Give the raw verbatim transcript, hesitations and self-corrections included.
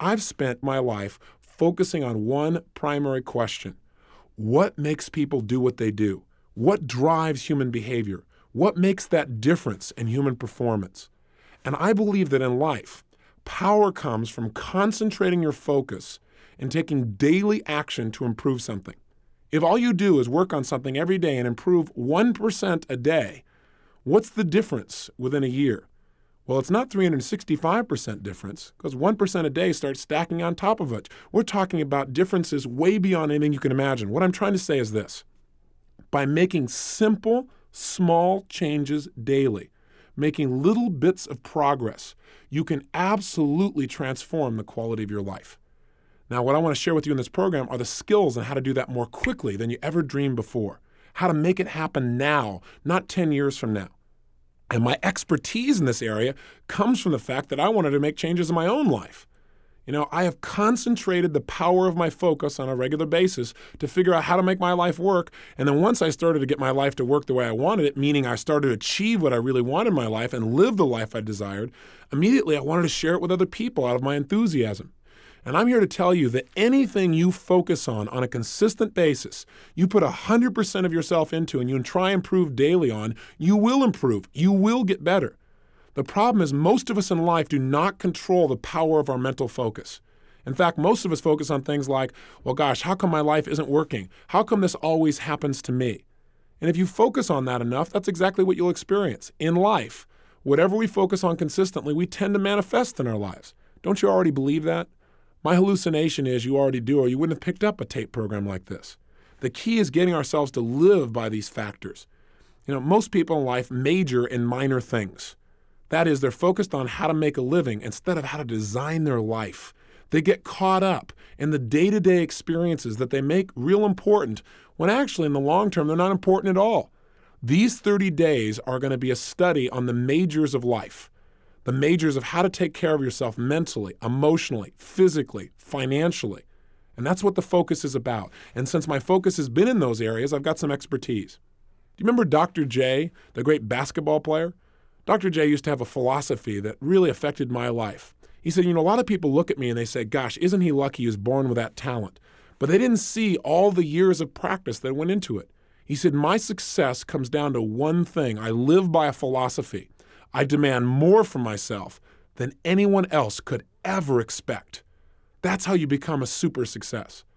I've spent my life focusing on one primary question. What makes people do what they do? What drives human behavior? What makes that difference in human performance? And I believe that in life, power comes from concentrating your focus and taking daily action to improve something. If all you do is work on something every day and improve one percent a day, what's the difference within a year? Well, it's not three hundred sixty-five percent difference, because one percent a day starts stacking on top of it. We're talking about differences way beyond anything you can imagine. What I'm trying to say is this. By making simple, small changes daily, making little bits of progress, you can absolutely transform the quality of your life. Now, what I want to share with you in this program are the skills on how to do that more quickly than you ever dreamed before. How to make it happen now, not ten years from now. And my expertise in this area comes from the fact that I wanted to make changes in my own life. You know, I have concentrated the power of my focus on a regular basis to figure out how to make my life work. And then once I started to get my life to work the way I wanted it, meaning I started to achieve what I really wanted in my life and live the life I desired, immediately I wanted to share it with other people out of my enthusiasm. And I'm here to tell you that anything you focus on on a consistent basis, you put one hundred percent of yourself into and you try and improve daily on, you will improve. You will get better. The problem is most of us in life do not control the power of our mental focus. In fact, most of us focus on things like, well, gosh, how come my life isn't working? How come this always happens to me? And if you focus on that enough, that's exactly what you'll experience. In life, whatever we focus on consistently, we tend to manifest in our lives. Don't you already believe that? My hallucination is you already do, or you wouldn't have picked up a tape program like this. The key is getting ourselves to live by these factors. You know, most people in life major in minor things. That is, they're focused on how to make a living instead of how to design their life. They get caught up in the day-to-day experiences that they make real important, when actually in the long term, they're not important at all. These thirty days are going to be a study on the majors of life. The majors of how to take care of yourself mentally, emotionally, physically, financially. And that's what the focus is about. And since my focus has been in those areas, I've got some expertise. Do you remember Doctor J, the great basketball player? Doctor J used to have a philosophy that really affected my life. He said, you know, a lot of people look at me and they say, gosh, isn't he lucky he was born with that talent? But they didn't see all the years of practice that went into it. He said, my success comes down to one thing. I live by a philosophy. I demand more from myself than anyone else could ever expect. That's how you become a super success.